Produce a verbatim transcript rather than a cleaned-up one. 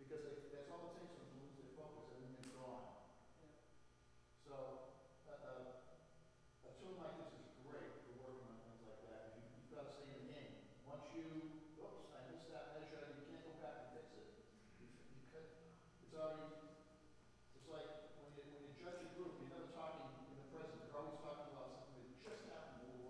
because they, that's all it takes them to lose their focus and then they're gone. Yeah. So, uh, uh, a tool like this is great for working on things like that. You, you've got to stay in the game. Once you, oops, I missed that measure, you can't go back and fix it. You, you could, it's already